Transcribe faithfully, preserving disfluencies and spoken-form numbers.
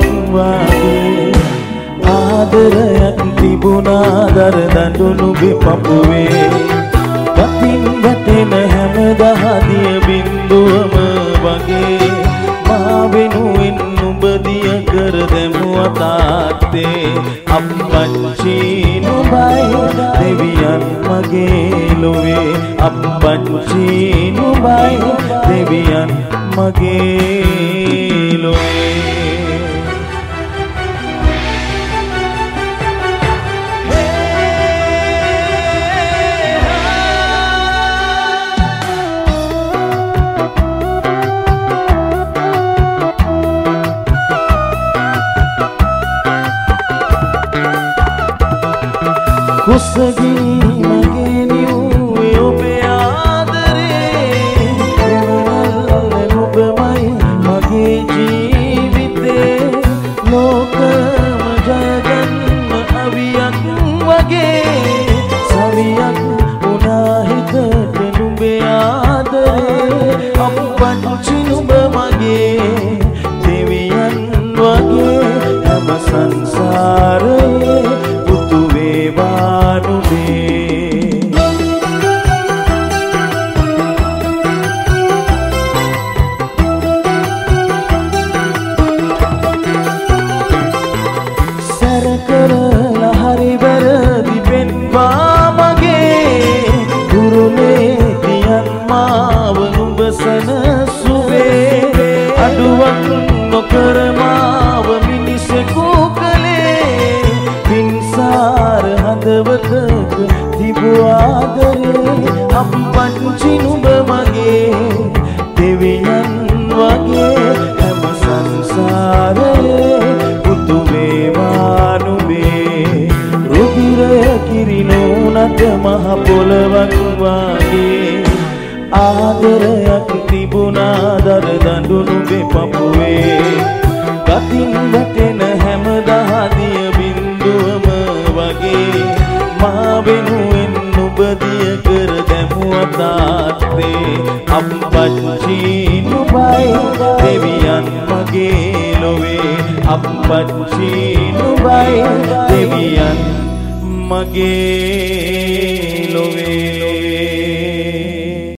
වාගේ ආදරයක් තිබුණා දර දඬුණු බෙපපුවේ කතින් වැටෙන හැම දහදිය බින්දුවම වගේ මා වෙනුවෙන් නුඹ දිය කර දැමුවා තාත්තේ අප්පච්චි නුඹයි දෙවියන් මගේ ලොවේ අප්පච්චි නුඹයි දෙවියන් මගේ ලොවේ කුසගී මගේ නිව්වේ ඔබේ ආදරේ එවනල් ඔබමයි මගේ ජීවිතේ ලෝකම ජයගන්න අවියක් වගේ සවියක් උනා හිතට නුඹේ ආදරේ අප්පච්චි නුඹ මගේ දෙවියන් වගේ හැම සංසාරේ නොකරමාව මිනිසෙකු කලේ පින්සාර හදවතක තිබු ආදරේ අප්පච්චි නුඹ මගේ දෙවියන් වගේ හැම සංසාරේ පුතු වේවා නුඹේ රුධිරය කිරිනෝනට මහ පොළවක් වගේ ආදරයක් තිබුණා දර දඬුණු බෙපපුවේ කතින් වැටෙන හැම දහදිය බින්දුවම වගේ මා වෙනුවෙන් නුඹ දිය කර දැමුවා තාත්තේ අප්පච්චි නුඹයි දෙවියන් මගේ ලොවේ අප්පච්චි නුඹයි දෙවියන් මගේ ලොවේ